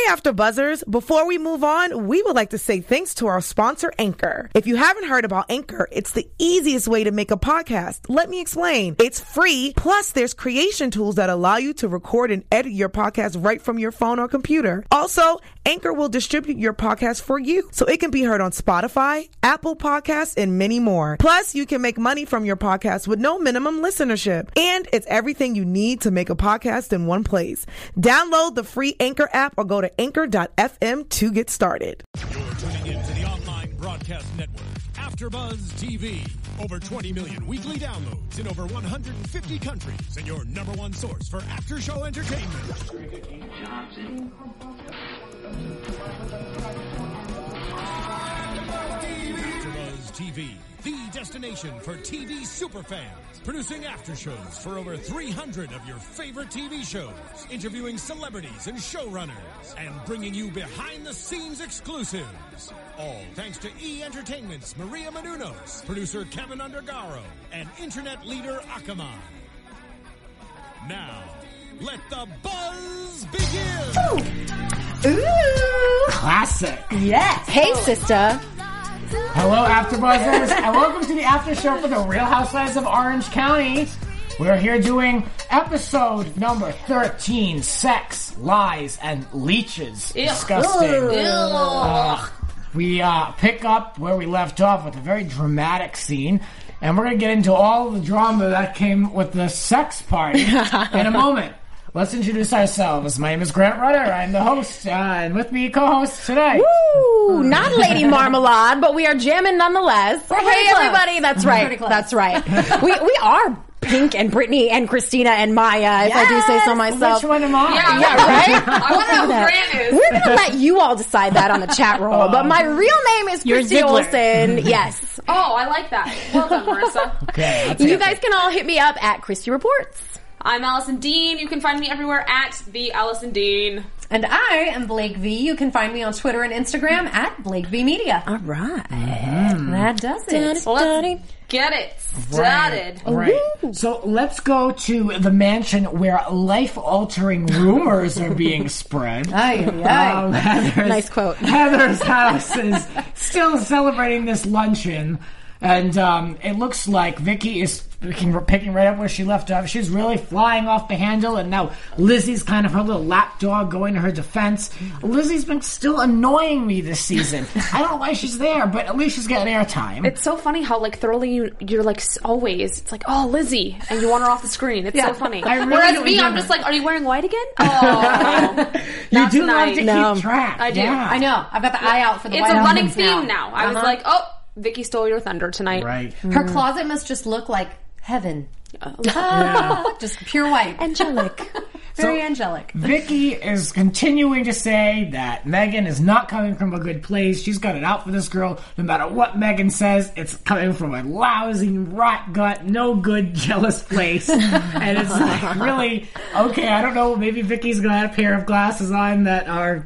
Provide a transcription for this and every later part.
After Buzzers, before we move on, we would like to say thanks to our sponsor, Anchor. If you haven't heard about Anchor, it's the easiest way to make a podcast. Let me explain. It's free, plus there's creation tools that allow you to record and edit your podcast right from your phone or computer. Also, Anchor will distribute your podcast for you, so it can be heard on Spotify, Apple Podcasts, and many more. Plus, you can make money from your podcast with no minimum listenership. And it's everything you need to make a podcast in one place. Download the free Anchor app or go to anchor.fm to get started. You're tuning in to the online broadcast network, AfterBuzz TV. Over 20 million weekly downloads in over 150 countries, and your number one source for after-show entertainment. AfterBuzz TV, the destination for TV superfans. Producing after shows for over 300 of your favorite TV shows, interviewing celebrities and showrunners, and bringing you behind-the-scenes exclusives. All thanks to E! Entertainment's Maria Menounos, producer Kevin Undergaro, and internet leader Akamai. Now, let the buzz begin! Ooh! Classic. Yes. Hey, sister. Hello, AfterBuzzers, and welcome to the after show for the Real Housewives of Orange County. We're here doing episode number 13, Sex, Lies, and Leeches. Ew. Disgusting. Ew. We pick up where we left off with a very dramatic scene, and we're going to get into all of the drama that came with the sex party in a moment. Let's introduce ourselves. My name is Grant Rudder. I'm the host, and with me, co-host today. Woo! Not Lady Marmalade, but we are jamming nonetheless. Hey, everybody. That's right. That's right. We are Pink and Brittany and Christina and Maya, if I do say so myself. Which one am I? Yeah, right? I wonder who Grant is. We're going to let you all decide that on the chat roll. But my real name is Christy Olsen. Yes. Oh, I like that. Well done, Marissa. Okay. You guys can all hit me up at Christy Reports. I'm Allison Dean. You can find me everywhere at the Allison Dean. And I am Blake V. You can find me on Twitter and Instagram at Blake V Media. All right. That does it. Well, let's get it started. Right. So let's go to the mansion where life-altering rumors are being spread. Nice quote. Heather's house is still celebrating this luncheon, and it looks like Vicky is picking right up where she left off. She's really flying off the handle, and now Lizzie's kind of her little lapdog going to her defense. Lizzie's been still annoying me this season. I don't know why she's there, but at least she's getting airtime. It's so funny how thoroughly you're always. It's like, oh, Lizzie, and you want her off the screen. It's so funny. Whereas me, I'm just like, are you wearing white again? Oh, you do love to keep track. I do. Yeah. I know. I've got the eye out for the It's White a House running ones theme now. I was like, oh, Vicky stole your thunder tonight. Right. Her closet must just look like heaven. Just pure white. Angelic. Very angelic. Vicky is continuing to say that Megan is not coming from a good place. She's got it out for this girl. No matter what Megan says, it's coming from a lousy, rot gut, no good, jealous place. And it's like, really, okay, I don't know, maybe Vicky's got a pair of glasses on that are,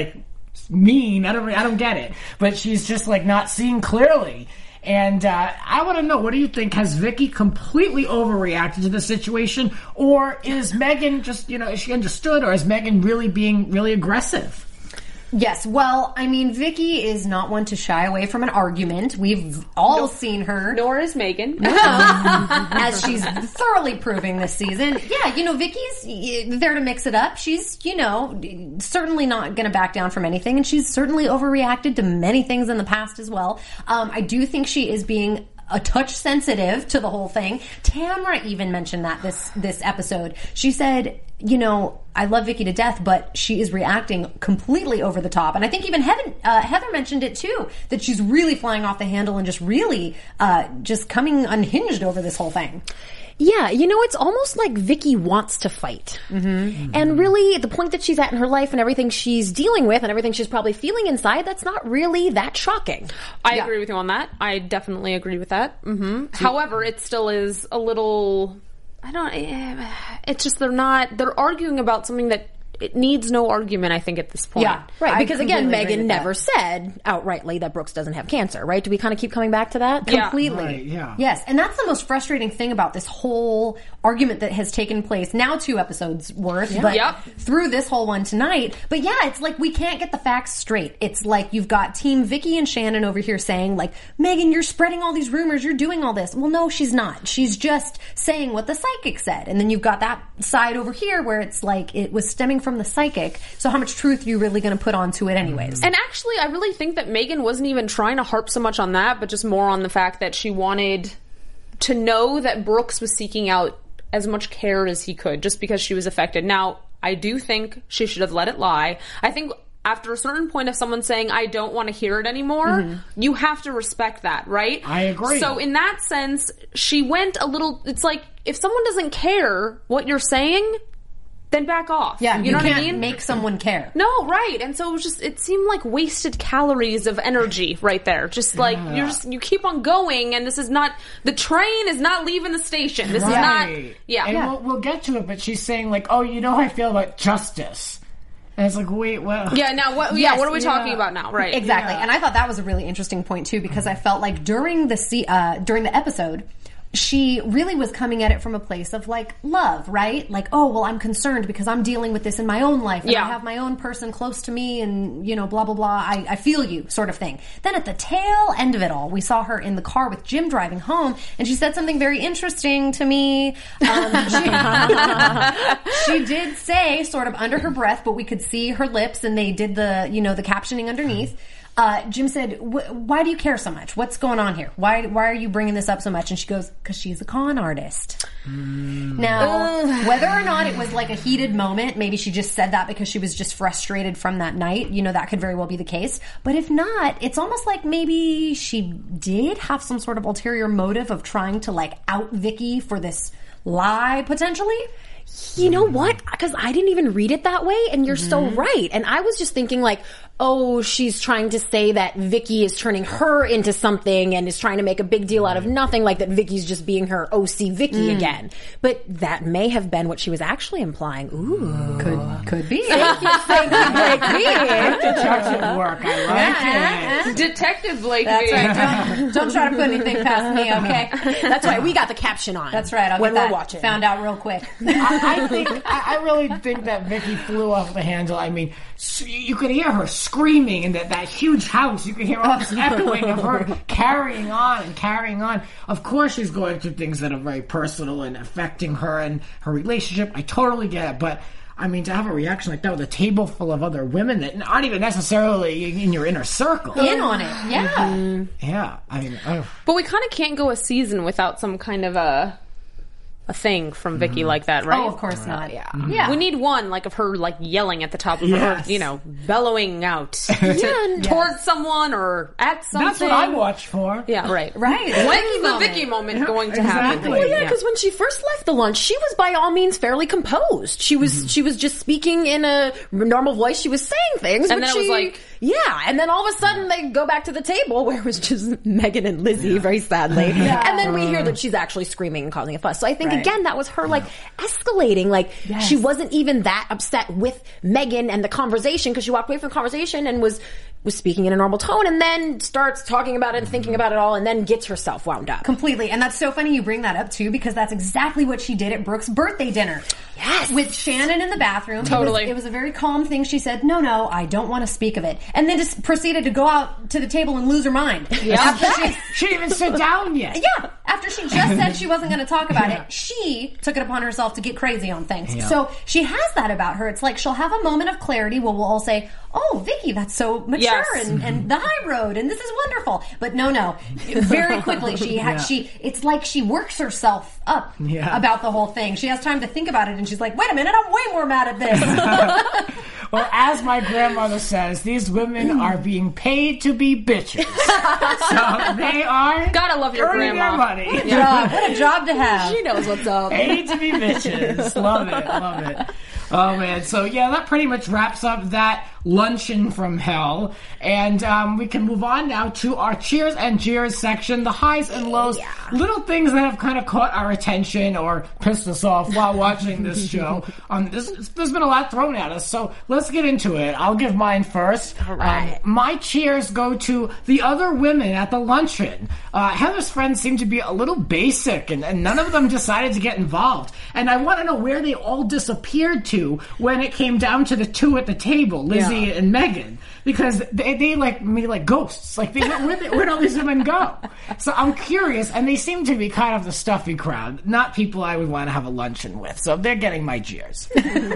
mean. I don't get it. But she's just, not seeing clearly. And I want to know, what do you think? Has Vicky completely overreacted to the situation? Or is Megan just, is she understood? Or is Megan really being really aggressive? Yes, well, I mean, Vicky is not one to shy away from an argument. We've all seen her. Nor is Megan. As she's thoroughly proving this season. Yeah, Vicky's there to mix it up. She's, certainly not going to back down from anything, and she's certainly overreacted to many things in the past as well. I do think she is being a touch sensitive to the whole thing. Tamra even mentioned that this episode. She said, I love Vicky to death, but she is reacting completely over the top. And I think even Heather mentioned it too, that she's really flying off the handle and just really just coming unhinged over this whole thing. Yeah, it's almost like Vicky wants to fight. Mm-hmm. And really, the point that she's at in her life and everything she's dealing with and everything she's probably feeling inside, that's not really that shocking. I agree with you on that. I definitely agree with that. Mm-hmm. However, it still is a little... it's just they're arguing about something that it needs no argument, I think, at this point. Yeah, right. Because again, Megan never said outrightly that Brooks doesn't have cancer, right? Do we kind of keep coming back to that? Yeah. Completely. Right, yeah. Yes, and that's the most frustrating thing about this whole argument that has taken place, now 2 episodes worth, but through this whole one tonight. But yeah, it's like we can't get the facts straight. It's like you've got Team Vicky and Shannon over here saying, like, Megan, you're spreading all these rumors, you're doing all this. Well, no, she's not. She's just saying what the psychic said. And then you've got that side over here where it's like it was stemming from the psychic. So how much truth are you really going to put onto it anyways? And actually, I really think that Megan wasn't even trying to harp so much on that, but just more on the fact that she wanted to know that Brooks was seeking out as much care as he could just because she was affected. Now, I do think she should have let it lie. I think after a certain point of someone saying, I don't want to hear it anymore, you have to respect that, right? I agree. So in that sense, she went a little, it's like, if someone doesn't care what you're saying, then back off. Yeah, you know what I can't mean? make someone care. No, right. And so it seemed like wasted calories of energy right there. Just like, you keep on going, and this is not, the train is not leaving the station. This is not, And we'll get to it, but she's saying, like, oh, you know how I feel about justice. And it's like, wait, what? Yeah, now what? Yeah, what are we talking about now? Right, exactly. And I thought that was a really interesting point too, because I felt like during the episode, she really was coming at it from a place of like love, right? Like, oh, well, I'm concerned because I'm dealing with this in my own life, and I have my own person close to me, and blah blah blah. I feel you, sort of thing. Then at the tail end of it all, we saw her in the car with Jim driving home, and she said something very interesting to me. She did say, sort of under her breath, but we could see her lips, and they did the the captioning underneath. Jim said, why do you care so much? What's going on here? Why are you bringing this up so much? And she goes, because she's a con artist. Now, whether or not it was like a heated moment, maybe she just said that because she was just frustrated from that night. That could very well be the case. But if not, it's almost like maybe she did have some sort of ulterior motive of trying to like out Vicky for this lie, potentially. You know what? Because I didn't even read it that way, and you're so right. And I was just thinking like, oh, she's trying to say that Vicky is turning her into something and is trying to make a big deal out of nothing, like that Vicky's just being her OC Vicky again. But that may have been what she was actually implying. Ooh. Could be. Thank you, Blakely. Detective work. I like it. Detective Blakely. That's right. Don't try to put anything past me, okay? That's right. We got the caption on. That's right. When we're watching. Found out real quick. I really think that Vicky flew off the handle. I mean, you could hear her screaming in that huge house. You could hear all this echoing of her carrying on and carrying on. Of course she's going through things that are very personal and affecting her and her relationship. I totally get it. But, I mean, to have a reaction like that with a table full of other women that aren't even necessarily in your inner circle. In on it, yeah. Yeah, I mean... But we kind of can't go a season without some kind of a thing from Vicky like that, right? Oh, of course not. Yeah. We need one, like, of her, like, yelling at the top of her, bellowing out towards someone or at something. That's what I watch for. Yeah, right. When's the Vicky moment going to happen? Well, yeah, because when she first left the lunch, she was by all means fairly composed. She was just speaking in a normal voice. She was saying things, and then it was like... Yeah, and then all of a sudden they go back to the table where it was just Megan and Lizzie, very sadly. And then we hear that she's actually screaming and causing a fuss. So I think, again, that was her, like, escalating. Like, she wasn't even that upset with Megan and the conversation because she walked away from the conversation and was speaking in a normal tone and then starts talking about it and thinking about it all and then gets herself wound up. Completely. And that's so funny you bring that up, too, because that's exactly what she did at Brooke's birthday dinner. Yes. With Shannon in the bathroom. Totally. It was a very calm thing. She said, no, I don't want to speak of it. And then just proceeded to go out to the table and lose her mind. She didn't even sit down yet. Yeah. After she just said she wasn't going to talk about it, she took it upon herself to get crazy on things. Yeah. So she has that about her. It's like she'll have a moment of clarity where we'll all say, oh, Vicky, that's so mature and the high road and this is wonderful. But no. Very quickly it's like she works herself up about the whole thing. She has time to think about it and she's like, wait a minute, I'm way more mad at this. Well, as my grandmother says, these women are being paid to be bitches. So they are gotta love your earning grandma. their money. What a job to have. She knows what's up. Paid to be bitches. Love it. Oh, man. So, yeah, that pretty much wraps up that luncheon from hell. And we can move on now to our cheers and jeers section, the highs and lows, little things that have kind of caught our attention or pissed us off while watching this show. There's been a lot thrown at us, so let's get into it. I'll give mine first. All right. My cheers go to the other women at the luncheon. Heather's friends seem to be a little basic, and none of them decided to get involved. And I want to know where they all disappeared to when it came down to the two at the table, Lizzie and Megan, because they like me like ghosts. Like, where'd all these women go? So I'm curious, and they seem to be kind of the stuffy crowd, not people I would want to have a luncheon with. So they're getting my jeers.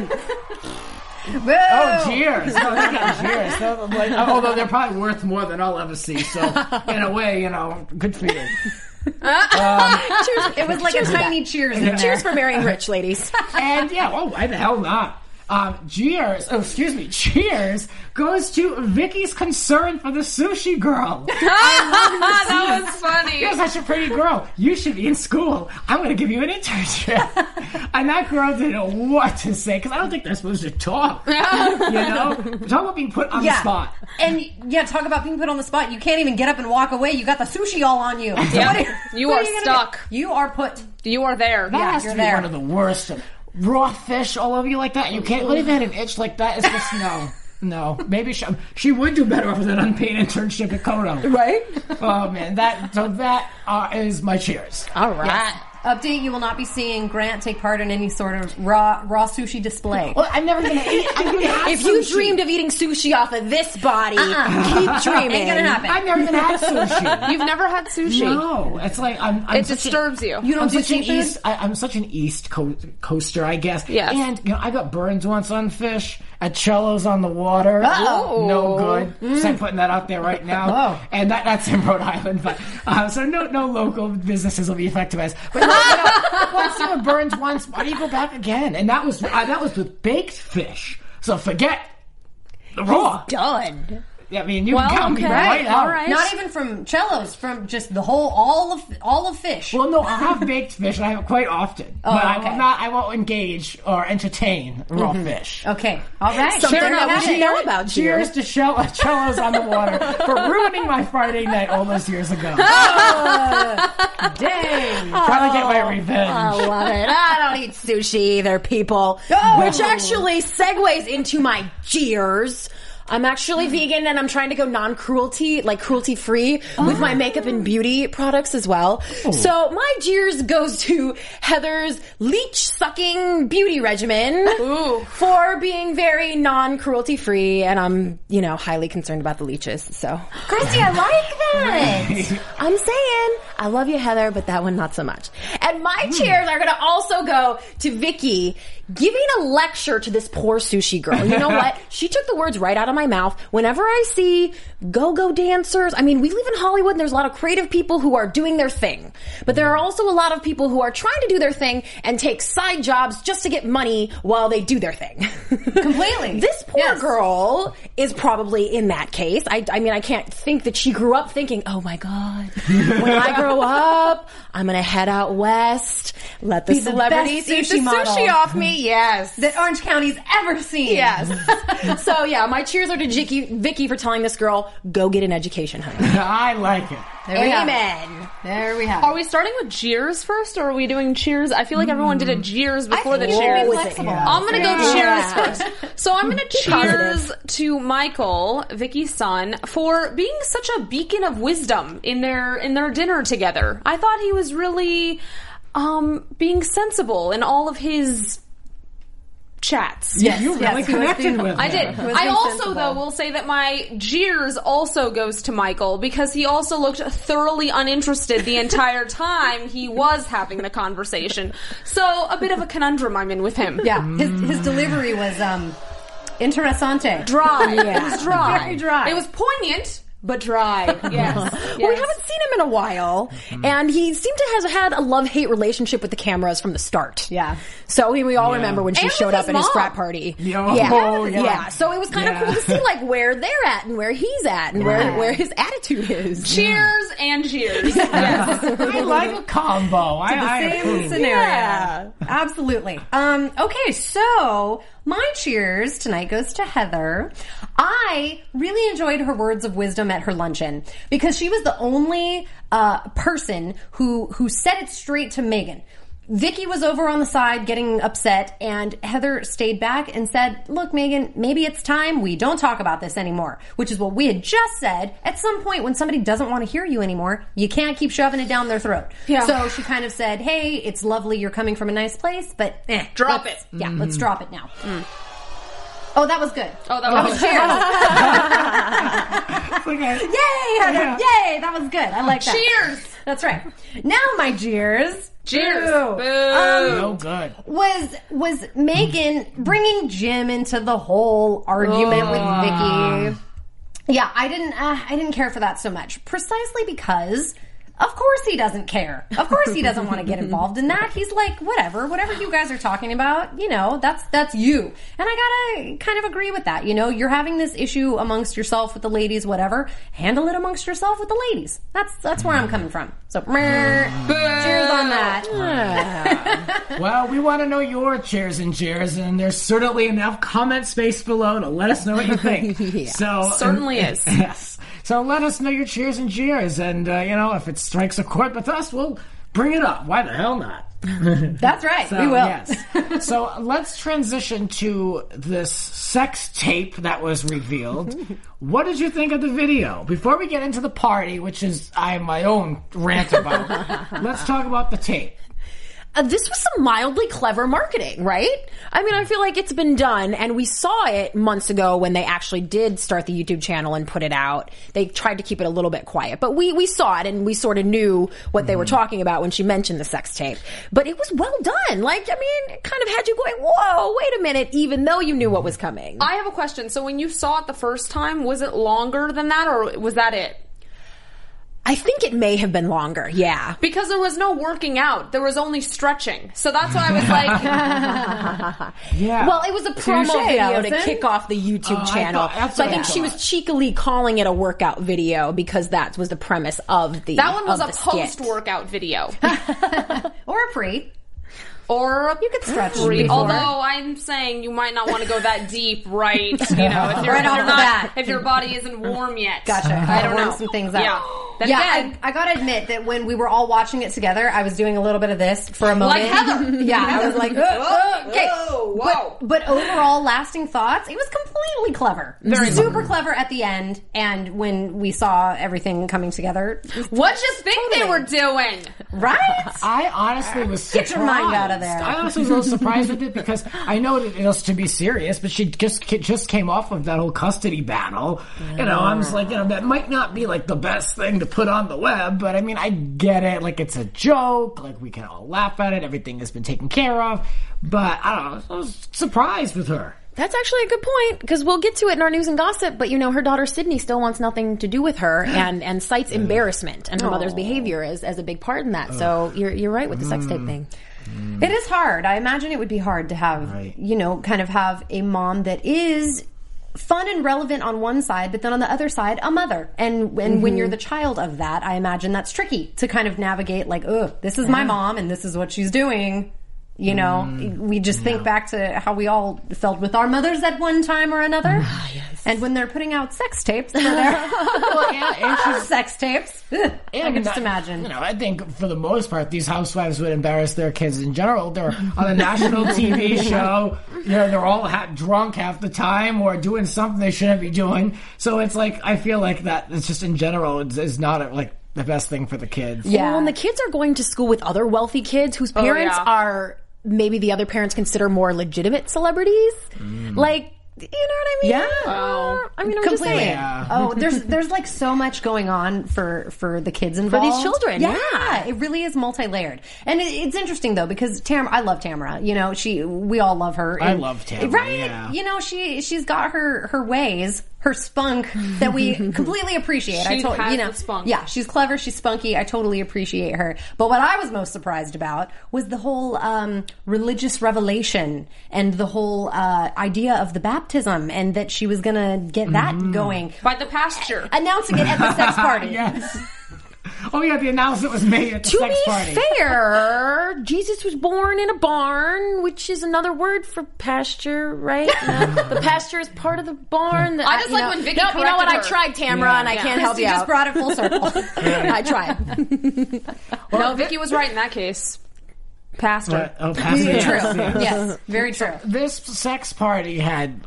Oh, jeers. No, they got jeers. So, like, although they're probably worth more than I'll ever see. So, in a way, good for you. Cheers. It was like a tiny cheers in there. Cheers for marrying rich, ladies. And why the hell not? Cheers goes to Vicky's concern for the sushi girl. That was funny. You're such a pretty girl. You should be in school. I'm going to give you an internship. And that girl didn't know what to say, because I don't think they're supposed to talk. Talk about being put on the spot. And talk about being put on the spot. You can't even get up and walk away. You got the sushi all on you. Yeah. You are stuck. You are put. You are there. That has to be one of the worst. Raw fish all over you like that, and you can't let even an itch like that. It's just no. Maybe she would do better with an unpaid internship at Kodo, Right? Oh man, that is my cheers. All right. Yes. Update: you will not be seeing Grant take part in any sort of raw sushi display. Well, I'm never gonna eat. I'm gonna have If sushi. you dreamed of eating sushi off of this body, keep dreaming. Ain't gonna happen. I've never even had sushi. You've never had sushi. No, it's like it disturbs you. You don't I'm do such an seafood? I'm such an East Coaster, I guess. Yes. And I got burns once on fish at Cello's on the water. Uh-oh. No good. Just I'm putting that out there right now. Oh. And that's in Rhode Island, but so no local businesses will be affected by this. But once you have burns once, why do you go back again? And that was with baked fish. So forget the raw. Done. I mean, you can count me right out. All right. Not even from Cello's, from just the whole all of fish. Well, no, I'll have baked fish, and I have it quite often. Oh, but okay. I won't engage or entertain raw fish. Okay, all right. Something Fair that we enough. should know about you. Cheers to Cello's on the water for ruining my Friday night all those years ago. Dang. Trying to get my revenge. I love it. I don't eat sushi either, people. Which actually segues into my jeers. I'm actually vegan, and I'm trying to go non-cruelty, like cruelty-free, with my makeup and beauty products as well. So my jeers goes to Heather's leech-sucking beauty regimen for being very non-cruelty-free, and I'm, highly concerned about the leeches. So, Christy, I like that. I'm saying, I love you, Heather, but that one not so much. And my cheers are going to also go to Vicky giving a lecture to this poor sushi girl. You know what? She took the words right out of my mouth. Whenever I see go-go dancers, I mean, we live in Hollywood and there's a lot of creative people who are doing their thing. But there are also a lot of people who are trying to do their thing and take side jobs just to get money while they do their thing. Completely. This poor girl is probably in that case. I mean, I can't think that she grew up thinking, oh my God, when I grow up, I'm going to head out west, let the Be the celebrities best eat the sushi model. sushi off me. Yes. That Orange County's ever seen. Yes. So yeah, my cheers are to Vicky for telling this girl, go get an education, honey. I like it. There we have it. Amen. There we have Are we starting with jeers first, or are we doing cheers? I feel like everyone did a jeers before the I think cheers. you should be flexible. I'm gonna go Yeah. cheers first. So I'm gonna cheers to Michael, Vicky's son, for being such a beacon of wisdom in their dinner together. I thought he was really being sensible in all of his chats. Yes, you really connected with him. I did. I also, though, will say that my jeers also goes to Michael, because he also looked thoroughly uninterested the entire time he was having the conversation. So a bit of a conundrum I'm in with him. Yeah, his delivery was interessante. Dry. It was dry. Very dry. It was poignant, but tried. Yes. Well, we haven't seen him in a while, and he seemed to have had a love-hate relationship with the cameras from the start. Yeah. So we all remember when she And showed with up his at his mom. frat party. Yeah. So it was kind of cool to see like where they're at and where he's at and where his attitude is. Cheers and cheers. Yes. I like a combo. Same scenario. Yeah. Absolutely. Okay, so my cheers tonight goes to Heather. I really enjoyed her words of wisdom at her luncheon because she was the only person who said it straight to Megan. Vicky was over on the side getting upset, and Heather stayed back and said, look, Megan, maybe it's time we don't talk about this anymore, which is what we had just said. At some point, when somebody doesn't want to hear you anymore, you can't keep shoving it down their throat. Yeah. So she kind of said, hey, it's lovely you're coming from a nice place, but Drop let's- it. Yeah, let's drop it now. Oh, that was good. Oh, that was Yay, Heather. Yay, that was good. I like that. Cheers. That's right. Now my cheers. Cheers. Boo. Boo. No good. Was Megan bringing Jim into the whole argument with Vicky? Yeah, I didn't care for that so much, precisely because of course he doesn't care. Of course he doesn't want to get involved in that. He's like, whatever you guys are talking about, that's you. And I gotta kind of agree with that. You're having this issue amongst yourself with the ladies, whatever. Handle it amongst yourself with the ladies. That's where I'm coming from. So, cheers on that. Well, we want to know your cheers and jeers, and there's certainly enough comment space below to let us know what you think. So Certainly is. Yes. So let us know your cheers and jeers, and if it strikes a chord with us, we'll bring it up. Why the hell not? That's right. So, We will. Yes. So let's transition to this sex tape that was revealed. What did you think of the video? Before we get into the party, which is I have my own rant about, let's talk about the tape. This was some mildly clever marketing, right? I mean, I feel like it's been done, and we saw it months ago when they actually did start the YouTube channel and put it out. They tried to keep it a little bit quiet, but we saw it, and we sort of knew what they were talking about when she mentioned the sex tape. But it was well done. It kind of had you going, whoa, wait a minute, even though you knew what was coming. I have a question. So when you saw it the first time, was it longer than that, or was that it? I think it may have been longer, yeah. Because there was no working out. There was only stretching. So that's why I was like... Yeah. Well, it was a promo Touché, video Allison. to kick off the YouTube channel. that's So I what think I she was cheekily calling it a workout video because that was the premise of the That one was of a the skit. post-workout video. Or a pre. Or You could stretch pre. before. Although I'm saying you might not want to go that deep, right? If you're, Right if off you're the not, bat. if your body isn't warm yet. Gotcha. I don't Warm know. some things out. Yeah. Then Yeah, again, I gotta admit that when we were all watching it together, I was doing a little bit of this for a moment. Like Heather. Yeah, I was like, okay. whoa. But overall, lasting thoughts, it was completely clever. Very super clever at the end, and when we saw everything coming together. what'd you think they were doing? Right? I honestly was surprised. Get your mind out of there. I honestly was a little surprised with it because I know that it was to be serious, but she just came off of that whole custody battle. I'm just like, that might not be like the best thing to put on the web, but I mean, I get it. Like, it's a joke. Like, we can all laugh at it. Everything has been taken care of. But I don't know. I was surprised with her. That's actually a good point, because we'll get to it in our news and gossip, but her daughter Sydney still wants nothing to do with her and cites embarrassment and her mother's behavior as a big part in that. So you're right with the sex tape thing. It is hard. I imagine it would be hard to have, kind of have a mom that is fun and relevant on one side, but then on the other side, a mother. And when you're the child of that, I imagine that's tricky to kind of navigate, like, this is my mom and this is what she's doing. We just think back to how we all felt with our mothers at one time or another. Yes. And when they're putting out sex tapes for their sex tapes, I can just imagine. I think for the most part, these housewives would embarrass their kids in general. They're on a national TV show. They're all drunk half the time or doing something they shouldn't be doing. So it's like, I feel like that it's just in general is not the best thing for the kids. Yeah. Well, and the kids are going to school with other wealthy kids whose parents are maybe the other parents consider more legitimate celebrities. Like, you know what I mean? Yeah. I mean, I'm just Completely. saying. Yeah. There's like so much going on for the kids involved. these children, yeah. It really is multi-layered. And it's interesting though, because I love Tamara. We all love her. I love Tamara, Right? yeah. She's got her ways. her spunk that we completely appreciate. She has the spunk. Yeah, she's clever, she's spunky. I totally appreciate her. But what I was most surprised about was the whole religious revelation and the whole idea of the baptism, and that she was going to get that going by the pasture, announcing it at the sex party. Yes. Oh yeah, the announcement was made at the sex party. To be fair, Jesus was born in a barn, which is another word for pasture, right? The pasture is part of the barn. I just like when Vicky corrected you know what? I her. tried, Tamara, and I can't help you just out. brought it full circle. I tried. No, Vicky was right in that case. Pastor. Pastor. True. Yes, very true. This sex party had,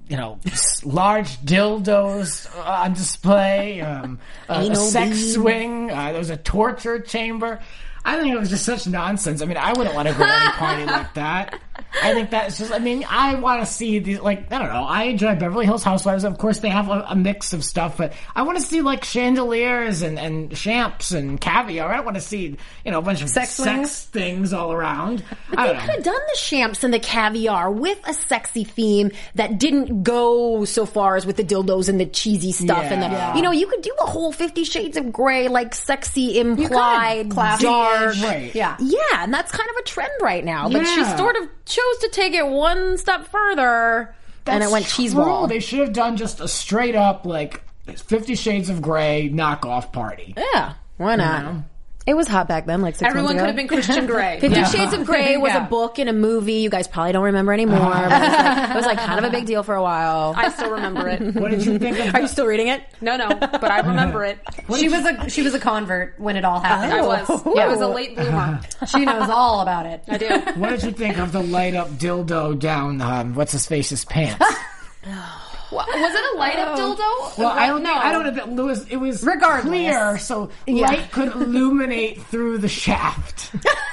large dildos on display, a sex swing, there was a torture chamber. I think it was just such nonsense. I mean, I wouldn't want to go to any party like that. I think that's just, I want to see these, I don't know, I enjoy Beverly Hills Housewives. Of course, they have a mix of stuff, but I want to see, chandeliers and champs and caviar. I don't want to see, a bunch of sex things all around. They could have done the champs and the caviar with a sexy theme that didn't go so far as with the dildos and the cheesy stuff. Yeah. And the, you could do a whole 50 Shades of Grey, sexy, implied, dark. Right. Yeah. Yeah, and that's kind of a trend right now. But she Yeah. sort of chose to take it one step further, and it went cheese ball. They should have done just a straight up, 50 Shades of Grey knockoff party. Yeah, why not? It was hot back then, 6 Everyone months ago. could have been Christian Grey. 50 Shades of Grey was a book and a movie. You guys probably don't remember anymore. But it was kind of a big deal for a while. I still remember it. What did you think of Are you still reading it? No, but I remember it. She was a convert when it all happened. I was. I was a late bloomer. She knows all about it. I do. What did you think of the light up dildo down what's his face's pants? Was it a light up dildo? Well, I don't know. It was Regardless. clear, so light could illuminate through the shaft.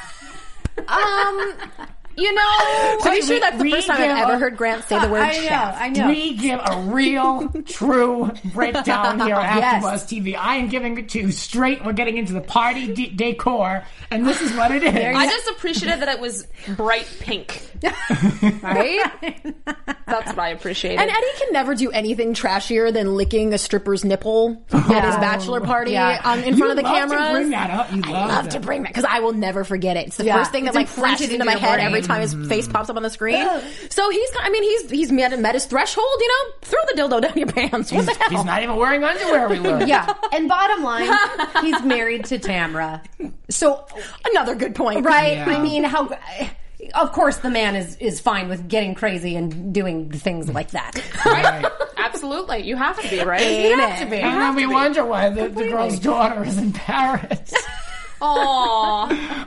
Pretty sure that's the first time I've ever heard Grant say the word shaft. I know. We give a real, true breakdown here at AfterBuzz TV. I am giving it to you straight. We're getting into the party decor, and this is what it is. I just appreciated that it was bright pink. Right? That's what I appreciated. And Eddie can never do anything trashier than licking a stripper's nipple at his bachelor party in front of the cameras. To bring that up. You I love to bring that because I will never forget it. It's the first thing that flashes into my head every time his face pops up on the screen. So he's met his threshold. Throw the dildo down your pants. What the hell? He's not even wearing underwear. We learned. Yeah, and bottom line, he's married to Tamra. So Another good point, right? Yeah. I mean, of course, the man is fine with getting crazy and doing things like that. Right? Absolutely. You have to be, right? You have to be. And then we wonder why the girl's daughter is in Paris. Aww.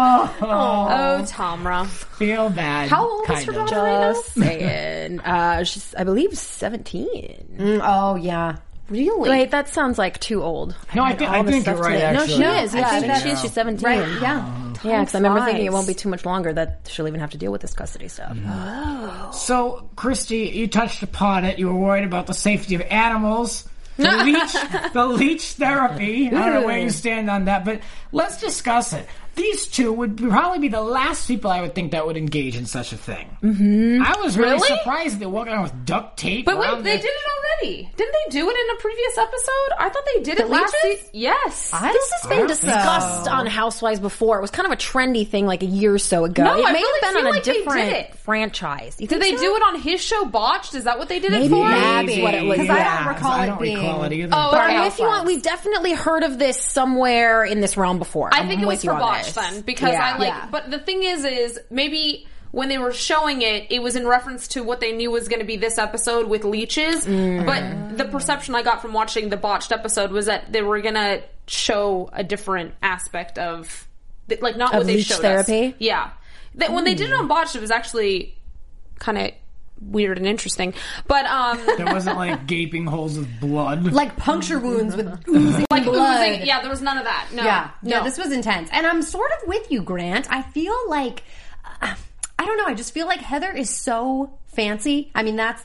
Oh, Tamra. feel bad. How old is her daughter right now? Just saying. She's, I believe, 17. Oh yeah. Really? Wait, that sounds like too old. No, I think you're right. No, Actually. she is. Yeah, I think she's 17. Right? Yeah. Yeah, because I remember thinking it won't be too much longer that she'll even have to deal with this custody stuff. So, Christy, you touched upon it. You were worried about the safety of animals. The leech therapy. I don't know where you stand on that, but let's discuss it. These two would probably be the last people I would think that would engage in such a thing. Mm-hmm. I was really surprised they walked around with duct tape. But wait, they did it already. Didn't they do it in a previous episode? I thought they did it last season. Yes. This has been discussed on Housewives before. It was kind of a trendy thing like a year or so ago. No, it I may really have been feel on a like they did different it. franchise. Did they do it on his show, Botched? Is that what they did it Maybe for? that's what it was. Because I don't recall I it don't being. recall it either. Oh, But okay. if you want, we've definitely heard of this somewhere in this realm before. I think it was for Botched Botch then, because but the thing is maybe when they were showing it, it was in reference to what they knew was going to be this episode with leeches. But the perception I got from watching the Botched episode was that they were going to show a different aspect of, not Of what they leech showed therapy? us. Yeah. When they did it on Botched, it was actually kind of weird and interesting. But There wasn't gaping holes of blood. Like puncture wounds with oozing blood. oozing. Yeah, there was none of that. No. Yeah, No. this was intense. And I'm sort of with you, Grant. I feel like, I don't know, I just feel like Heather is so fancy. I mean, that's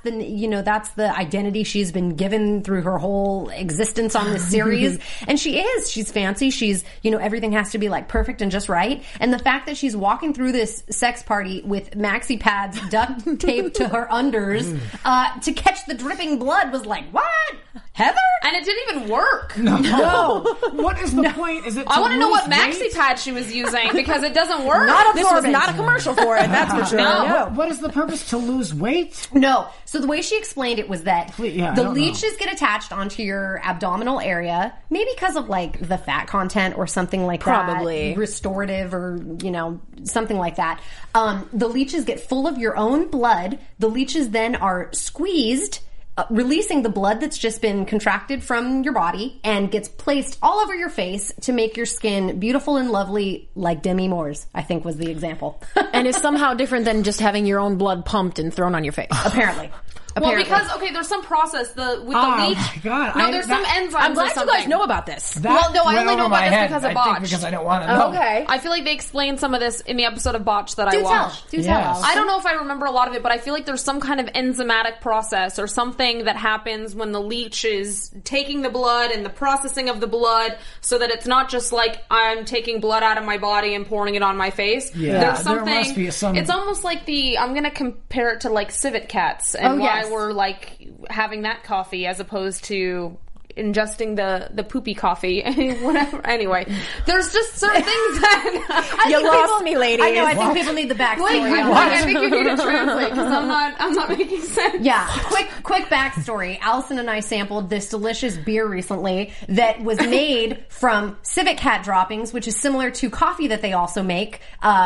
the identity she's been given through her whole existence on this series. And she's fancy. She's, everything has to be like perfect and just right. And the fact that she's walking through this sex party with maxi pads duct taped to her unders, to catch the dripping blood was like, what? Heather? And it didn't even work. No. What is the point? Is it? I want to know what weight? maxi pad she was using because it doesn't work. This was not a commercial for it, that's for sure. No. What is the purpose? To lose weight? No. So the way she explained it was that I the don't leeches get attached onto your abdominal area, maybe because of like the fat content or something like Probably. that. Restorative or, something like that. The leeches get full of your own blood. The leeches then are squeezed, releasing the blood that's just been contracted from your body and gets placed all over your face to make your skin beautiful and lovely like Demi Moore's, I think was the example. And it's somehow different than just having your own blood pumped and thrown on your face. Apparently. Well, because there's some process with the leech. My God. No, there's some enzymes. I'm glad or you something. guys know about this. Well, no, I went only know over my about this head, because of I Botch. think because I don't want to know. Okay. I feel like they explained some of this in the episode of Botch that I Do tell. watched. Do tell. Yes. I don't know if I remember a lot of it, but I feel like there's some kind of enzymatic process or something that happens when the leech is taking the blood and the processing of the blood so that it's not just like I'm taking blood out of my body and pouring it on my face. Yeah, There's there something. must be some- It's almost like I'm going to compare it to like civet cats and why yes. we're like having that coffee as opposed to ingesting the poopy coffee. Whatever. Anyway, there's just certain things that You lost me, ladies. I know. I think people need the backstory. I think you need to translate because I'm not making sense. Yeah, quick backstory. Allison and I sampled this delicious beer recently that was made from civet cat droppings, which is similar to coffee that they also make.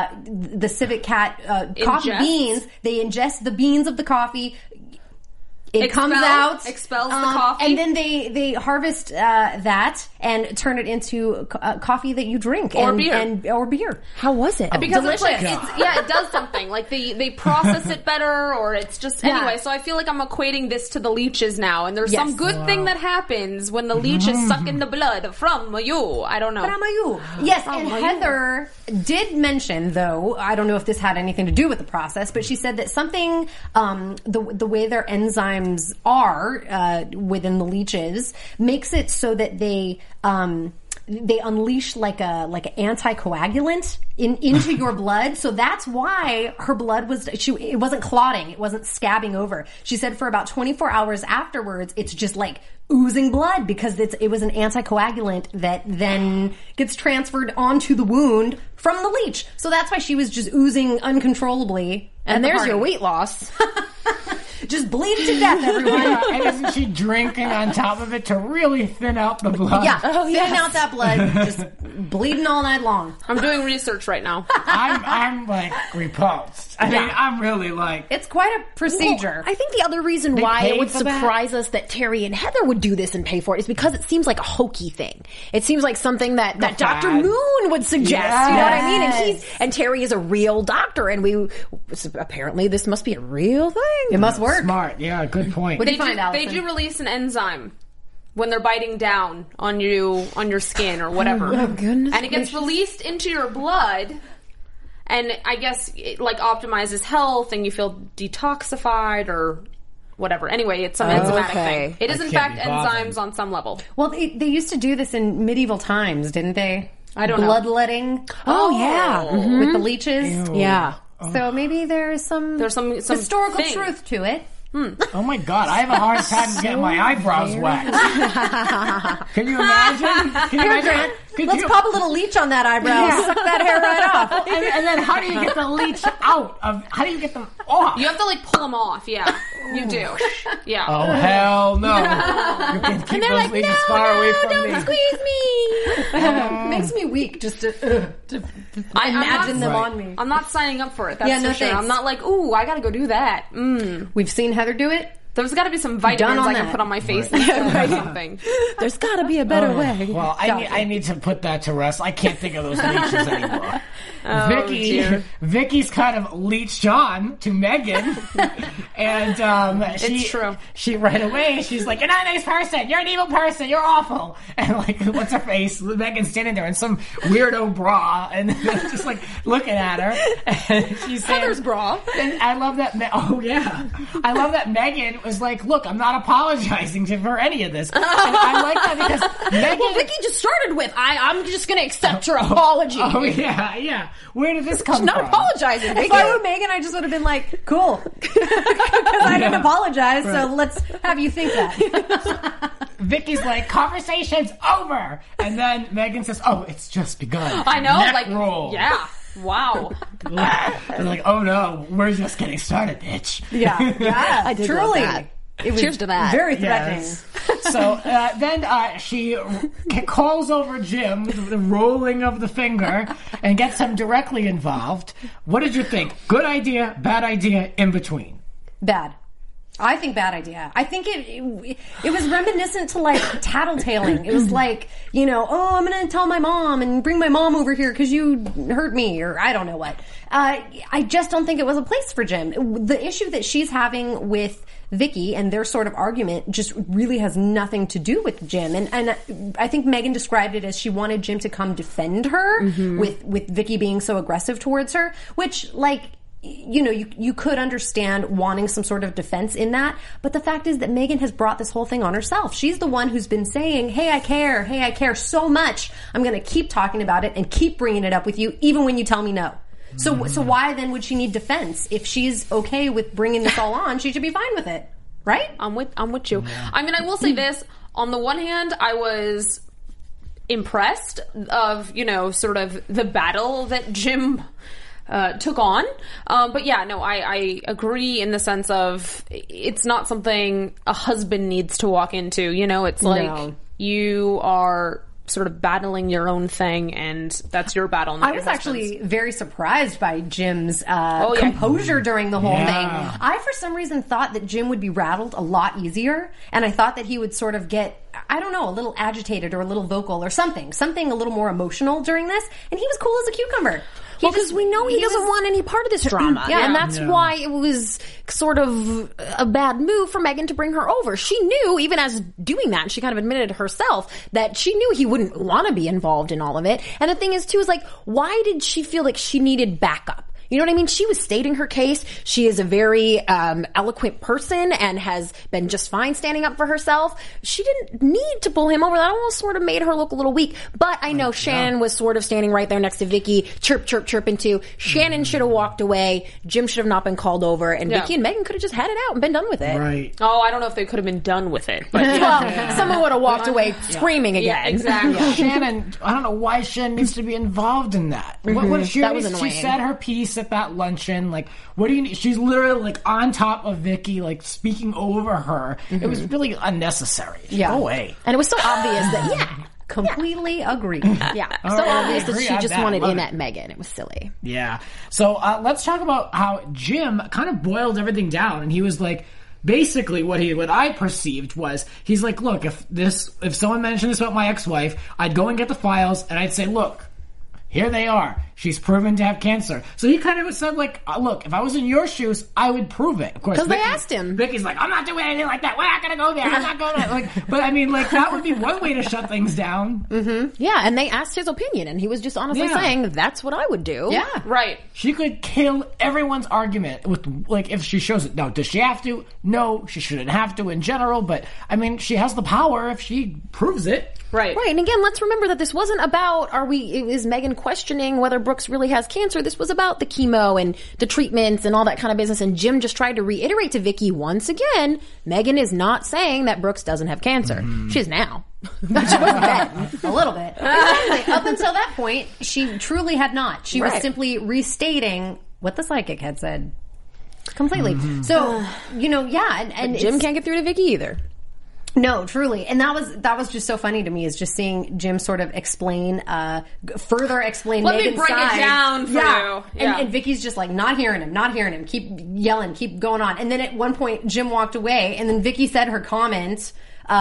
The civet cat coffee Ingest. beans. They ingest the beans of the coffee. It comes out, expels the coffee, and then they harvest that and turn it into coffee that you drink Or beer. How was it? because delicious. it does something like they process it better, or it's just anyway. So I feel like I'm equating this to the leeches now, and there's some good thing that happens when the leech is sucking the blood from you. I don't know. From you. Yes, and Heather did mention, though, I don't know if this had anything to do with the process, but she said that something, the way their enzymes are within the leeches makes it so that they unleash like an anticoagulant into your blood. So that's why her blood it wasn't clotting. It wasn't scabbing over. She said for about 24 hours afterwards, it's just like oozing blood because it was an anticoagulant that then gets transferred onto the wound from the leech. So that's why she was just oozing uncontrollably. And there's your weight loss. Just bleed to death, everyone. And isn't she drinking on top of it to really thin out the blood? Yeah, thinning out that blood, just bleeding all night long. I'm doing research right now. I'm like repulsed. I mean, I'm really like. It's quite a procedure. Well, I think the other reason why pay it would for that? surprise us that Terry and Heather would do this and pay for it is because it seems like a hokey thing. It seems like something that Dr. fad. Moon would suggest. You know what I mean? Yes. And Terry is a real doctor, and apparently this must be a real thing. It must work. Smart, yeah, good point. What do They you find, Allison? do release an enzyme when they're biting down on your skin or whatever. Oh, goodness and it gets released into your blood. And I guess it like optimizes health and you feel detoxified or whatever. Anyway, it's some enzymatic thing. It is in can't fact be bothered. enzymes on some level. Well, they used to do this in medieval times, didn't they? I don't know. Bloodletting. Oh, yeah. With the leeches. Yeah. So maybe there's some some historical thing. truth to it. Oh my God, I have a hard time getting my eyebrows waxed. Can you imagine? Can you imagine? Let's pop a little leech on that eyebrow. Suck that hair right off. And then how do you get the leech out of? How do you get them off? You have to like pull them off. Yeah, you do. Yeah. Oh hell no! You can keep those leeches far away from me. Squeeze me. Makes me weak just to I'm imagine not- them Right. on me. I'm not signing up for it. That's Yeah, no for sure. thanks. I'm not like, ooh, I gotta go do that. We've seen Heather do it. There's got to be some vitamins I can put on my face or something. There's got to be a better way. Well, I need to put that to rest. I can't think of those leeches anymore. Vicky's kind of leeched on to Megan, and it's true. She right away she's like, "You're not a nice person. You're an evil person. You're awful." And like, what's her face? Megan's standing there in some weirdo bra, and just like looking at her. And she's saying, Heather's bra. And I love that. I love that Megan was like, "Look, I'm not apologizing for any of this." And I like that because Megan. Well, Vicky just started with, I'm just going to accept your apology. Oh yeah. Where did this come She's not from? apologizing. If I were Megan, I just would have been like, cool. Because I didn't apologize, so let's have you think that. Vicky's like, conversation's over. And then Megan says, oh, it's just begun. I know. Neck like, roll. yeah. Wow. And like, oh no, we're just getting started, bitch. Yeah. I did Truly. love that. It was Cheers to that. very threatening. Yes. So then she calls over Jim, the rolling of the finger, and gets him directly involved. What did you think? Good idea, bad idea, in between? Bad. I think bad idea. I think it was reminiscent to like tattletaling. It was like, I'm going to tell my mom and bring my mom over here because you hurt me, or I don't know what. I just don't think it was a place for Jim. The issue that she's having with Vicky and their sort of argument just really has nothing to do with Jim. And I think Megan described it as she wanted Jim to come defend her with Vicky being so aggressive towards her, which like, you could understand wanting some sort of defense in that, but the fact is that Megan has brought this whole thing on herself. She's the one who's been saying, hey, I care so much. I'm going to keep talking about it and keep bringing it up with you, even when you tell me no. So why then would she need defense? If she's okay with bringing this all on, she should be fine with it, right? I'm with you. Yeah. I mean, I will say this. On the one hand, I was impressed of, sort of the battle that Jim took on. But yeah, no, I agree in the sense of it's not something a husband needs to walk into. It's like you are sort of battling your own thing, and that's your battle. Not I was actually very surprised by Jim's composure during the whole thing. I, for some reason, thought that Jim would be rattled a lot easier, and I thought that he would sort of get, I don't know, a little agitated or a little vocal or something a little more emotional during this, and he was cool as a cucumber. Because we know he doesn't want any part of this drama. And that's why it was sort of a bad move for Megan to bring her over. She knew, even as doing that, she kind of admitted herself that she knew he wouldn't want to be involved in all of it. And the thing is, too, is like, why did she feel like she needed backup? You know what I mean? She was stating her case. She is a very eloquent person and has been just fine standing up for herself. She didn't need to pull him over. That almost sort of made her look a little weak. But I know Shannon was sort of standing right there next to Vicky, chirping too. Shannon should have walked away. Jim should have not been called over. And Vicky and Megan could have just had it out and been done with it. Right. Oh, I don't know if they could have been done with it. But someone would have walked away screaming again. Yeah, exactly. Shannon, I don't know why Shannon needs to be involved in that. What she said her piece at that luncheon. Like, what do you need? She's literally like on top of Vicky, like speaking over her. It was really unnecessary. Yeah. No way. And it was so obvious that, completely agree. Yeah. So obvious that she just wanted in it. at Megan. It was silly. Yeah. So let's talk about how Jim kind of boiled everything down, and he was like, basically what I perceived was, he's like, look, if someone mentioned this about my ex-wife, I'd go and get the files and I'd say, look, here they are. She's proven to have cancer. So he kind of said, like, look, if I was in your shoes, I would prove it. Of course, because they asked him. Vicky's like, I'm not doing anything like that. We're not going to go there. I'm not going to. Like, but I mean, like, that would be one way to shut things down. Mm-hmm. Yeah, and they asked his opinion, and he was just honestly saying, that's what I would do. Yeah. Right. She could kill everyone's argument with, like, if she shows it. Now, does she have to? No, she shouldn't have to in general, but, I mean, she has the power if she proves it. Right. Right. And again, let's remember that this wasn't about, is Megan questioning whether Brooks really has cancer? This was about the chemo and the treatments and all that kind of business. And Jim just tried to reiterate to Vicky once again, Megan is not saying that Brooks doesn't have cancer. She is now. She wasn't then. A little bit. Exactly. Up until that point, she truly had not. She was simply restating what the psychic had said. Completely. So, and Jim can't get through to Vicky either. No, truly. And that was just so funny to me, is just seeing Jim sort of further explain Let Megan's me break side. it down for you. Yeah. And Vicky's just like, not hearing him, keep yelling, keep going on. And then at one point, Jim walked away, and then Vicky said her comment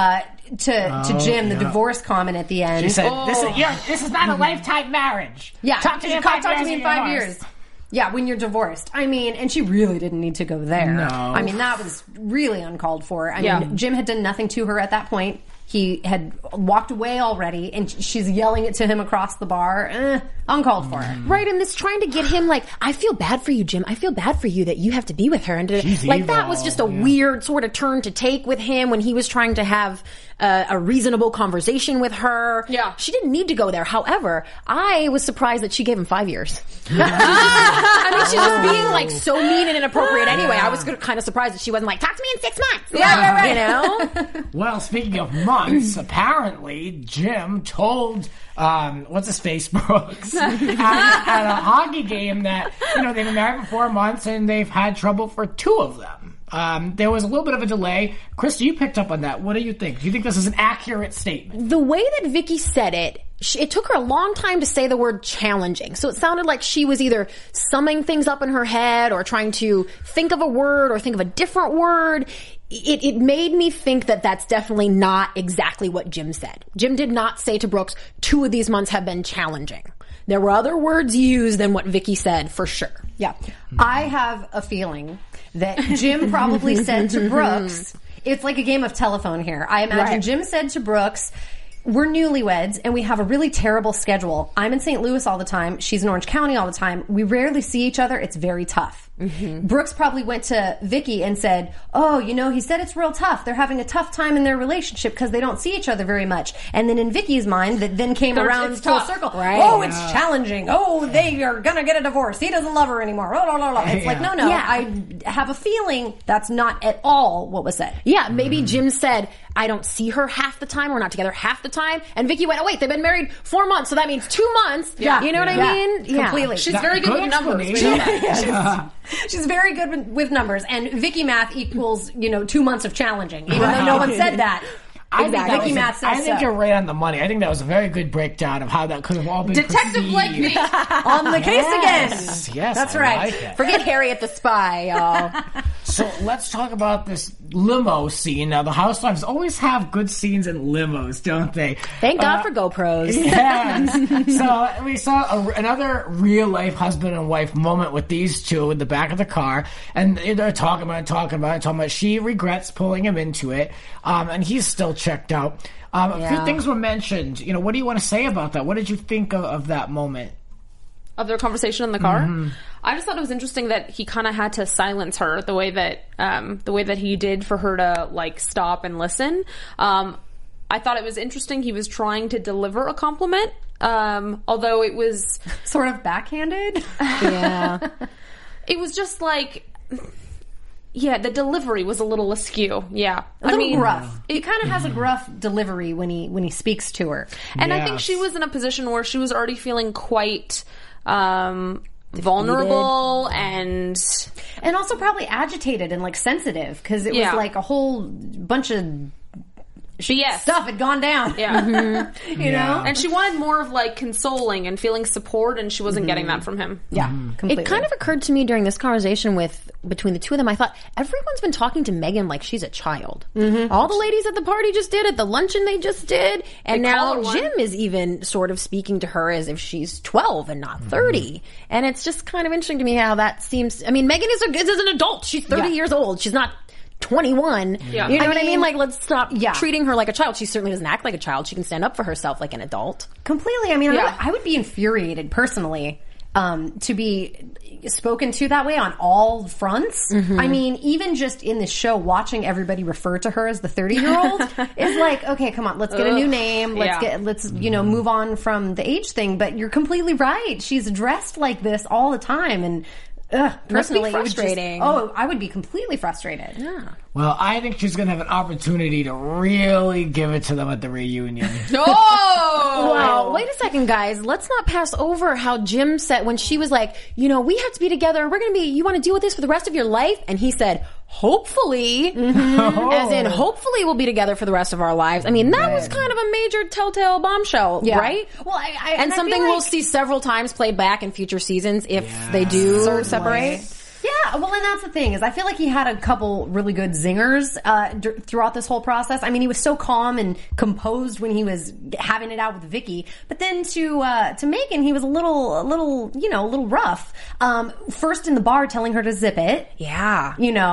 to Jim, the divorce comment at the end. She said, this is not a lifetime marriage. Yeah. Talk to me in 5 years. Yeah, when you're divorced. I mean, and she really didn't need to go there. No. I mean, that was really uncalled for. I mean, Jim had done nothing to her at that point. He had walked away already, and she's yelling it to him across the bar. Uncalled for. Right, and this trying to get him like, I feel bad for you, Jim. I feel bad for you that you have to be with her. And like, that was just a weird sort of turn to take with him when he was trying to have a reasonable conversation with her. Yeah. She didn't need to go there. However, I was surprised that she gave him 5 years. I mean, she's just being like so mean and inappropriate anyway. I was kind of surprised that she wasn't like, talk to me in 6 months. Right. You know? Well, speaking of months, apparently Jim told what's his face, Brooks, at a hockey game that they've been married for 4 months and they've had trouble for 2 of them. There was a little bit of a delay. Krista, you picked up on that. What do you think? Do you think this is an accurate statement? The way that Vicky said it, it took her a long time to say the word challenging. So it sounded like she was either summing things up in her head or trying to think of a word or think of a different word. It made me think that that's definitely not exactly what Jim said. Jim did not say to Brooks, 2 of these months have been challenging. There were other words used than what Vicky said, for sure. Yeah. I have a feeling that Jim probably said to Brooks, it's like a game of telephone here. I imagine Jim said to Brooks, we're newlyweds and we have a really terrible schedule. I'm in St. Louis all the time. She's in Orange County all the time. We rarely see each other. It's very tough. Brooks probably went to Vicky and said, he said it's real tough. They're having a tough time in their relationship because they don't see each other very much. And then in Vicky's mind, that then came around full circle. Right. Oh, it's challenging. Oh, they are going to get a divorce. He doesn't love her anymore. It's like, no. Yeah. I have a feeling that's not at all what was said. Yeah, maybe Jim said, I don't see her half the time. We're not together half the time. And Vicky went, oh, wait, they've been married 4 months, so that means 2 months. Yeah. You know what I mean? Completely. She's very good with numbers. We know that. She's very good with numbers. And Vicky math equals, 2 months of challenging, even though no one said that. Vicky math says I think you're right on the money. I think that was a very good breakdown of how that could have all been Detective perceived. Blakeney on the case again. Yes, that's I right. like it. Forget Harriet the Spy, y'all. So let's talk about this limo scene. Now, the Housewives always have good scenes in limos, don't they? Thank God for GoPros. Yes. So we saw another real-life husband and wife moment with these two in the back of the car, and they're talking about she regrets pulling him into it, and he's still checked out. A few things were mentioned. What do you want to say about that? What did you think of that moment? Of their conversation in the car? I just thought it was interesting that he kind of had to silence her the way that he did for her to like stop and listen. I thought it was interesting. He was trying to deliver a compliment, although it was sort of backhanded. Yeah. It was just like, the delivery was a little askew. Yeah. A little gruff. He kind of has a gruff delivery when he speaks to her. And I think she was in a position where she was already feeling quite vulnerable and also probably agitated and like sensitive because it was like a whole bunch of stuff had gone down. Yeah. You know? And she wanted more of like consoling and feeling support, and she wasn't getting that from him. Yeah, completely. It kind of occurred to me during this conversation between the two of them, I thought, everyone's been talking to Megan like she's a child. All the ladies at the party just did it, the luncheon they just did, and now Jim is even sort of speaking to her as if she's 12 and not 30. And it's just kind of interesting to me how that seems... I mean, Megan is an adult. She's 30 years old. She's not 21. Yeah. You know what I mean? Like, let's stop treating her like a child. She certainly doesn't act like a child. She can stand up for herself like an adult. Completely. I mean, I would be infuriated personally to be spoken to that way on all fronts. I mean, even just in this show, watching everybody refer to her as the 30-year-old is like, okay, come on, let's get a new name. Let's move on from the age thing. But you're completely right. She's dressed like this all the time, and personally, frustrating. I would be completely frustrated. Yeah. Well, I think she's going to have an opportunity to really give it to them at the reunion. Oh! Well, wait a second, guys. Let's not pass over how Jim said when she was like, we have to be together. We're going to be, you want to deal with this for the rest of your life? And he said, hopefully, as in hopefully we'll be together for the rest of our lives. I mean, that was kind of a major telltale bombshell, right? Well, and something we'll see several times played back in future seasons if they do separate. Yeah, well, and that's the thing is I feel like he had a couple really good zingers throughout this whole process. I mean, he was so calm and composed when he was having it out with Vicky, but then to Megan, he was a little rough. First in the bar, telling her to zip it. Yeah,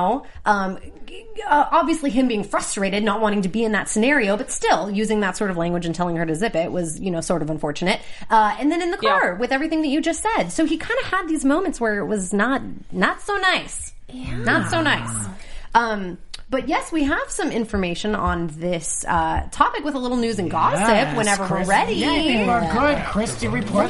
obviously him being frustrated, not wanting to be in that scenario, but still using that sort of language and telling her to zip it was, sort of unfortunate. And then in the car with everything that you just said. So he kind of had these moments where it was not so nice. Yeah. Not so nice. But yes, we have some information on this topic with a little news and gossip whenever we're ready. Yeah, I think we're good. Christy reports.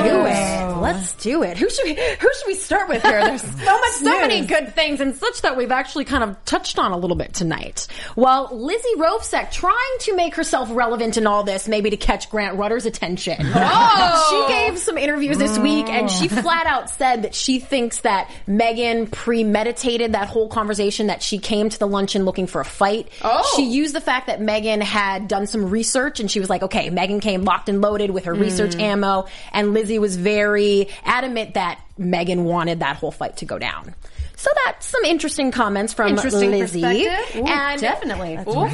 Let's do it. Who should we start with here? There's so many good things and such that we've actually kind of touched on a little bit tonight. Well, Lizzie Rovsek trying to make herself relevant in all this, maybe to catch Grant Rutter's attention. She gave some interviews this week and she flat out said that she thinks that Megan premeditated that whole conversation, that she came to the luncheon looking for a fight. She used the fact that Megan had done some research and she was like, okay, Megan came locked and loaded with her research ammo, and Lizzie was very adamant that Megan wanted that whole fight to go down. So that's some interesting comments from Lizzie. And definitely.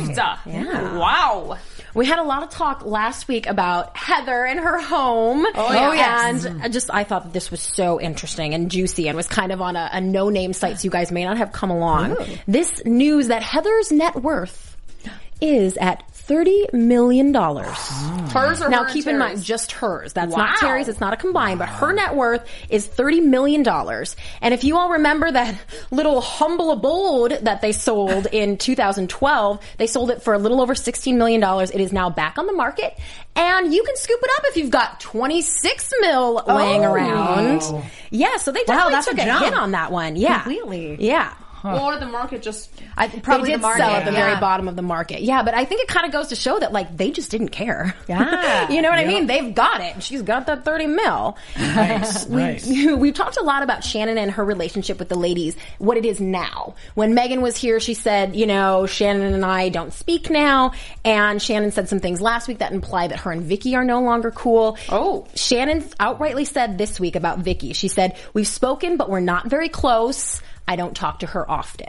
Yeah. Wow. We had a lot of talk last week about Heather and her home. And I thought that this was so interesting and juicy and was kind of on a no-name site, so you guys may not have come along. This news that Heather's net worth is at $30 million. Hers or now, her keep in mind, just hers. That's not Terry's. It's not a combined, but her net worth is $30 million. And if you all remember that little humble abode that they sold in 2012, they sold it for a little over $16 million. It is now back on the market, and you can scoop it up if you've got $26 mil laying around. Yeah, so they definitely took a hit on that one. Yeah. Completely. Yeah. Or the market just... Probably they did sell at the very bottom of the market. Yeah, but I think it kind of goes to show that, they just didn't care. Yeah. You know what I mean? They've got it. She's got that 30 mil. Nice. We've talked a lot about Shannon and her relationship with the ladies, what it is now. When Megan was here, she said, Shannon and I don't speak now. And Shannon said some things last week that imply that her and Vicky are no longer cool. Shannon outrightly said this week about Vicky. She said, we've spoken, but we're not very close. I don't talk to her often.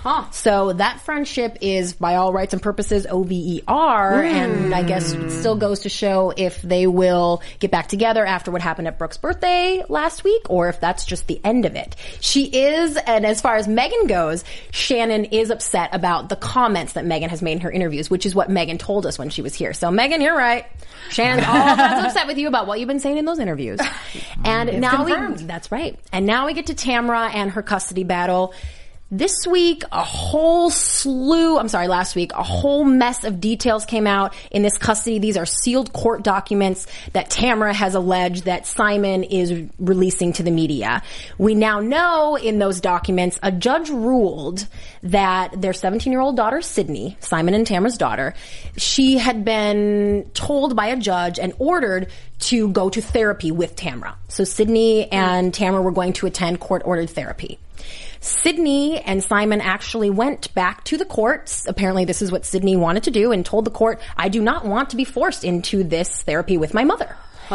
So that friendship is, by all rights and purposes, OVER, and I guess it still goes to show if they will get back together after what happened at Brooke's birthday last week, or if that's just the end of it. She is, and as far as Megan goes, Shannon is upset about the comments that Megan has made in her interviews, which is what Megan told us when she was here. So Megan, you're right. Shannon's all kinds upset with you about what you've been saying in those interviews. And now that's right. And now we get to Tamra and her custody battle. This week, last week, a whole mess of details came out in this custody. These are sealed court documents that Tamra has alleged that Simon is releasing to the media. We now know in those documents, a judge ruled that their 17-year-old daughter, Sydney, Simon and Tamra's daughter, she had been told by a judge and ordered to go to therapy with Tamra. So Sydney and Tamra were going to attend court-ordered therapy. Sydney and Simon actually went back to the courts. Apparently this is what Sydney wanted to do and told the court, I do not want to be forced into this therapy with my mother.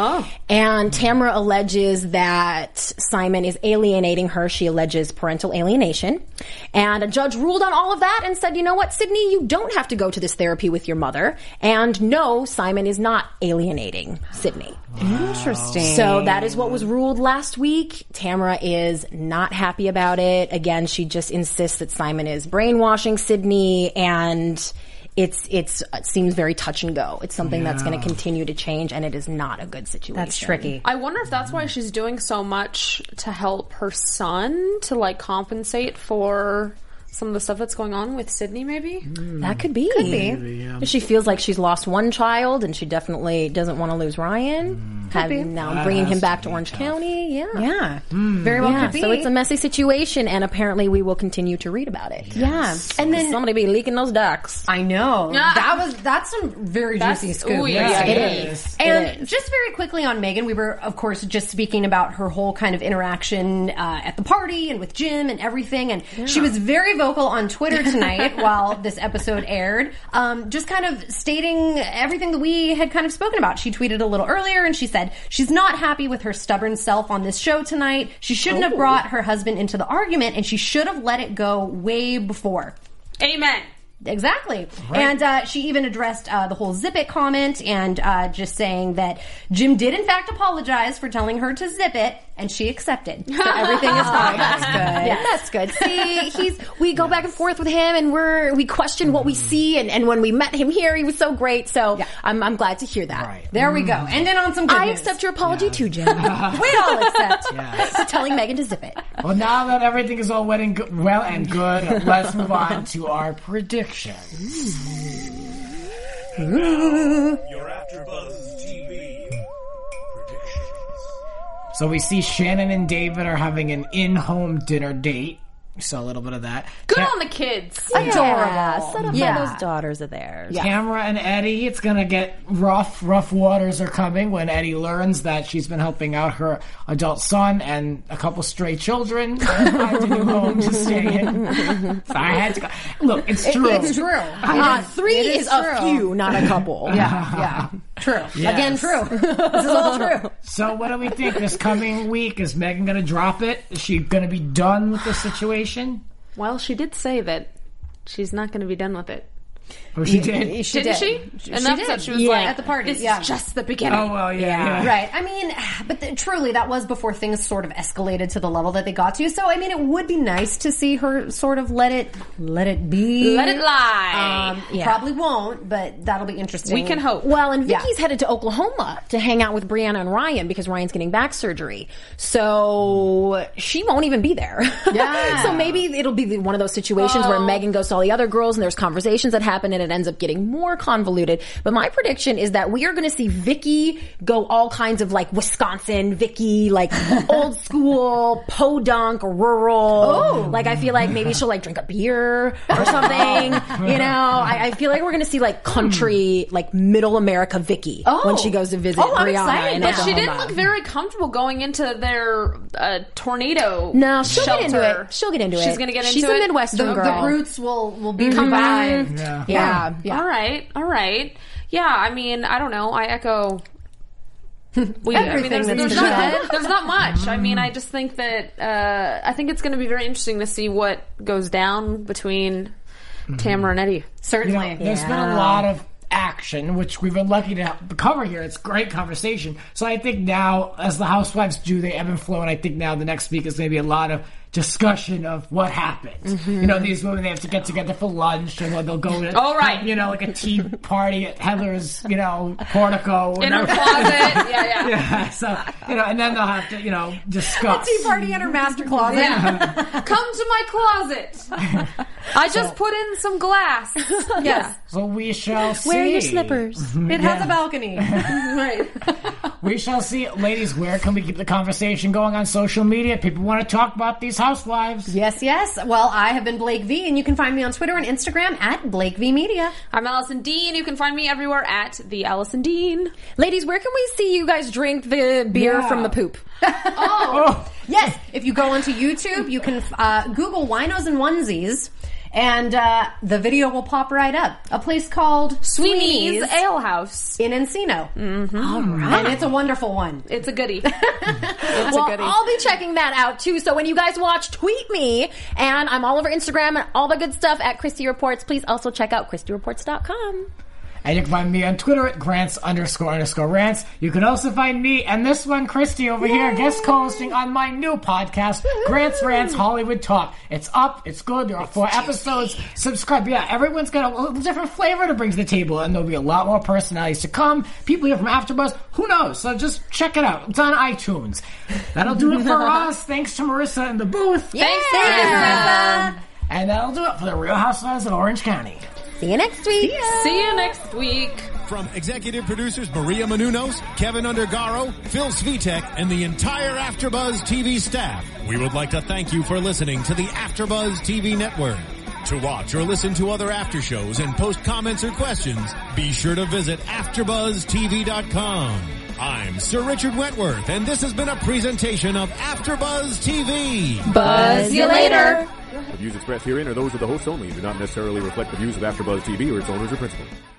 And Tamra alleges that Simon is alienating her. She alleges parental alienation. And a judge ruled on all of that and said, you know what, Sydney, you don't have to go to this therapy with your mother. And no, Simon is not alienating Sydney. Interesting. So that is what was ruled last week. Tamra is not happy about it. Again, she just insists that Simon is brainwashing Sydney, and it seems very touch and go. It's something that's going to continue to change, and it is not a good situation. That's tricky. I wonder if that's why she's doing so much to help her son to compensate for some of the stuff that's going on with Sydney, maybe? That could be. Maybe, yeah. She feels like she's lost one child, and she definitely doesn't want to lose Ryan. now bringing him back to Orange County. Yeah. Very well could be. So it's a messy situation, and apparently we will continue to read about it. Yeah. And then somebody be leaking those docs. I know. That's some very juicy scoop. Ooh, yeah. It is. And just very quickly on Megan, we were, of course, just speaking about her whole kind of interaction at the party and with Jim and everything. And she was very vocal on Twitter tonight while this episode aired, just kind of stating everything that we had kind of spoken about. She tweeted a little earlier and she said she's not happy with her stubborn self on this show tonight. She shouldn't have brought her husband into the argument, and she should have let it go way before. Amen. Exactly. Right. And she even addressed the whole zip it comment and just saying that Jim did in fact apologize for telling her to zip it, and she accepted. So everything is fine. That's good. Yeah, that's good. See, we go back and forth with him, and we question what we see, and when we met him here, he was so great. So I'm glad to hear that. Right. There we go. And then on some good news. Accept your apology too, Jim. We all accept. For telling Megan to zip it. Well, now that everything is all well and good, let's move on to our predictions. Your AfterBuzz TV predictions. So we see Shannon and David are having an in-home dinner date. We saw a little bit of that. Good on the kids. Adorable. Set up by those daughters of theirs. Tamra and Eddie, it's going to get rough. Rough waters are coming when Eddie learns that she's been helping out her adult son and a couple stray children find a new home to stay in. So I had to go. Look, it's true. It's true. 3 is a few, not a couple. Yeah. True. Yes. Again, true. This is all true. So what do we think this coming week? Is Megan going to drop it? Is she going to be done with the situation? Well, she did say that she's not going to be done with it. Oh, she did? Didn't she? She did. She was like, at the party. This is just the beginning. Oh, well, yeah. Right. I mean, but truly, that was before things sort of escalated to the level that they got to. So, I mean, it would be nice to see her sort of let it be. Let it lie. Probably won't, but that'll be interesting. We can hope. Well, and Vicky's headed to Oklahoma to hang out with Brianna and Ryan because Ryan's getting back surgery. So she won't even be there. Yeah. So maybe it'll be one of those situations where Megan goes to all the other girls and there's conversations that happen and it ends up getting more convoluted. But my prediction is that we are going to see Vicky go all kinds of like Wisconsin, Vicky, like old school, podunk, rural. Like I feel like maybe she'll like drink a beer or something. You know, I feel like we're going to see like country, like middle America Vicky when she goes to visit I'm Brianna. excited. But But she didn't look very comfortable going into their tornado. No, she'll get into shelter. it. She'll get into it. She's going to get into She's it. a Midwestern girl. The roots will be revived. Yeah. All right. Yeah, I mean, I don't know. I echo. Everything there's that's been said. there's not much. I mean, I just think that I think it's going to be very interesting to see what goes down between Tamra and Eddie. Certainly. There's been a lot of action, which we've been lucky to cover here. It's great conversation. So I think now, as the housewives do, they ebb and flow, and I think now the next week is going to be a lot of discussion of what happened. You know, these women, they have to get together for lunch, and they'll go to, like a tea party at Heather's, portico. In her closet. Yeah. So, and then they'll have to, discuss. Tea party in her master closet. Come to my closet. I just put in some glass. Yes. So we shall see. Wear your slippers. It has a balcony. Right. We shall see. Ladies, where can we keep the conversation going on social media? People want to talk about these housewives. Yes. Well, I have been Blake V, and you can find me on Twitter and Instagram at Blake V Media. I'm Allison Dean. You can find me everywhere at the Allison Dean. Ladies, where can we see you guys drink the beer from the poop? Yes. If you go onto YouTube, you can Google Winos and Onesies. And the video will pop right up. A place called Sweeney's Ale House in Encino. All right. And it's a wonderful one. It's a goodie. I'll be checking that out too. So when you guys watch, tweet me. And I'm all over Instagram and all the good stuff at Christy Reports. Please also check out ChristyReports.com. And you can find me on Twitter at Grants__rants. You can also find me and this one, Christy, over here, guest co-hosting on my new podcast, Grants Rants Hollywood Talk. It's up. It's good. There are 4 episodes. Subscribe. Yeah, everyone's got a little different flavor to bring to the table, and there'll be a lot more personalities to come. People here from AfterBuzz. Who knows? So just check it out. It's on iTunes. That'll do it for us. Thanks to Marissa in the booth. Thanks, Marissa. And that'll do it for the Real Housewives of Orange County. See you next week. See you next week. From executive producers Maria Menounos, Kevin Undergaro, Phil Svitek, and the entire AfterBuzz TV staff, we would like to thank you for listening to the AfterBuzz TV network. To watch or listen to other after shows and post comments or questions, be sure to visit AfterBuzzTV.com. I'm Sir Richard Wentworth, and this has been a presentation of AfterBuzz TV. Buzz you later. The views expressed herein are those of the hosts only and do not necessarily reflect the views of AfterBuzz TV or its owners or principals.